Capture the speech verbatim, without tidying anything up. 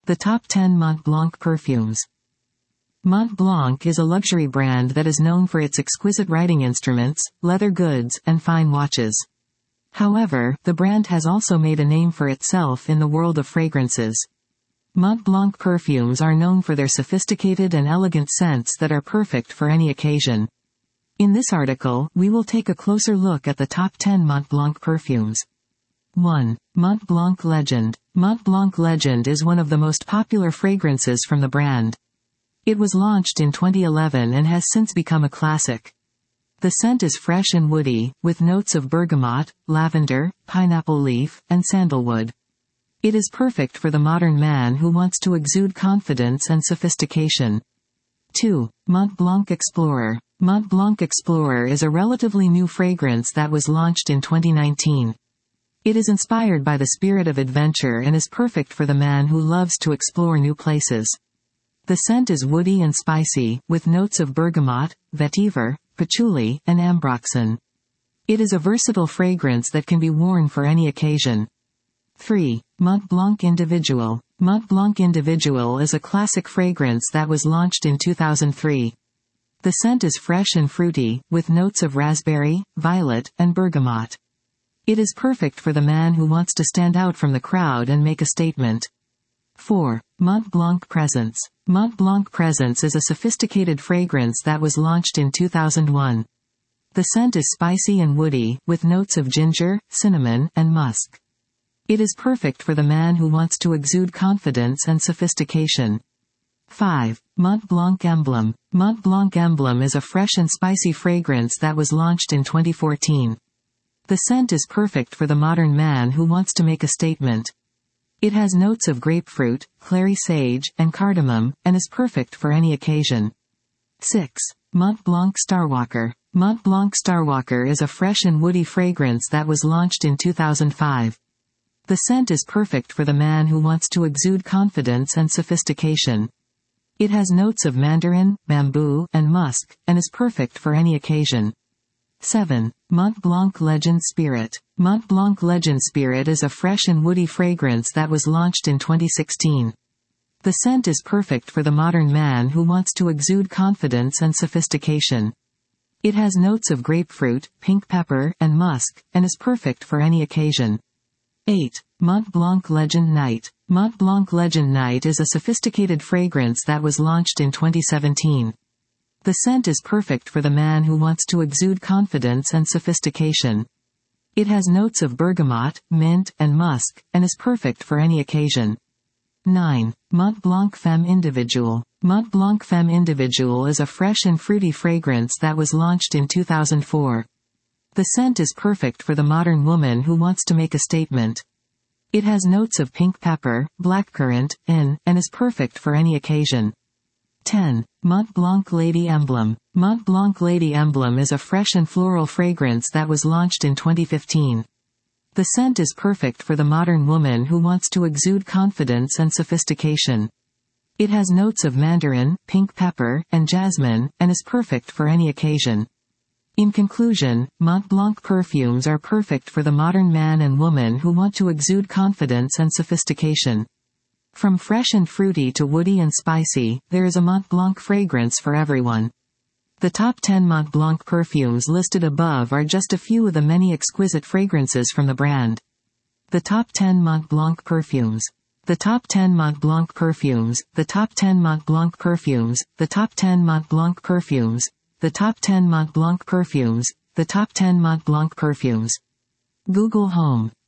The top ten Mont Blanc perfumes. Mont Blanc is a luxury brand that is known for its exquisite writing instruments, leather goods, and fine watches. However, the brand has also made a name for itself in the world of fragrances. Mont Blanc perfumes are known for their sophisticated and elegant scents that are perfect for any occasion. In this article, we will take a closer look at the top ten Mont Blanc perfumes. one. Mont Blanc Legend. Mont Blanc Legend is one of the most popular fragrances from the brand. It was launched in twenty eleven and has since become a classic. The scent is fresh and woody, with notes of bergamot, lavender, pineapple leaf, and sandalwood. It is perfect for the modern man who wants to exude confidence and sophistication. two. Mont Blanc Explorer. Mont Blanc Explorer is a relatively new fragrance that was launched in twenty nineteen. It is inspired by the spirit of adventure and is perfect for the man who loves to explore new places. The scent is woody and spicy, with notes of bergamot, vetiver, patchouli, and ambroxan. It is a versatile fragrance that can be worn for any occasion. three. Mont Blanc Individual. Mont Blanc Individual is a classic fragrance that was launched in two thousand three. The scent is fresh and fruity, with notes of raspberry, violet, and bergamot. It is perfect for the man who wants to stand out from the crowd and make a statement. four. Mont Blanc Presence. Mont Blanc Presence is a sophisticated fragrance that was launched in two thousand one. The scent is spicy and woody, with notes of ginger, cinnamon, and musk. It is perfect for the man who wants to exude confidence and sophistication. five. Mont Blanc Emblem. Mont Blanc Emblem is a fresh and spicy fragrance that was launched in twenty fourteen. The scent is perfect for the modern man who wants to make a statement. It has notes of grapefruit, clary sage, and cardamom, and is perfect for any occasion. six. Mont Blanc Starwalker. Mont Blanc Starwalker is a fresh and woody fragrance that was launched in two thousand five. The scent is perfect for the man who wants to exude confidence and sophistication. It has notes of mandarin, bamboo, and musk, and is perfect for any occasion. seven. Mont Blanc Legend Spirit. Mont Blanc Legend Spirit is a fresh and woody fragrance that was launched in twenty sixteen. The scent is perfect for the modern man who wants to exude confidence and sophistication. It has notes of grapefruit, pink pepper, and musk, and is perfect for any occasion. eight. Mont Blanc Legend Night. Mont Blanc Legend Night is a sophisticated fragrance that was launched in twenty seventeen. The scent is perfect for the man who wants to exude confidence and sophistication. It has notes of bergamot, mint, and musk, and is perfect for any occasion. nine. Mont Blanc Femme Individual. Mont Blanc Femme Individual is a fresh and fruity fragrance that was launched in two thousand four. The scent is perfect for the modern woman who wants to make a statement. It has notes of pink pepper, blackcurrant, and, and is perfect for any occasion. ten. Mont Blanc Lady Emblem. Mont Blanc Lady Emblem is a fresh and floral fragrance that was launched in twenty fifteen. The scent is perfect for the modern woman who wants to exude confidence and sophistication. It has notes of mandarin, pink pepper, and jasmine, and is perfect for any occasion. In conclusion, Mont Blanc perfumes are perfect for the modern man and woman who want to exude confidence and sophistication. From fresh and fruity to woody and spicy, there is a Mont Blanc fragrance for everyone. The top ten Mont Blanc perfumes listed above are just a few of the many exquisite fragrances from the brand. The top ten Mont Blanc perfumes. The top ten Mont Blanc perfumes. The top ten Mont Blanc perfumes. The top ten Mont Blanc perfumes. The top ten Mont Blanc perfumes. The top ten Mont Blanc perfumes. Google Home.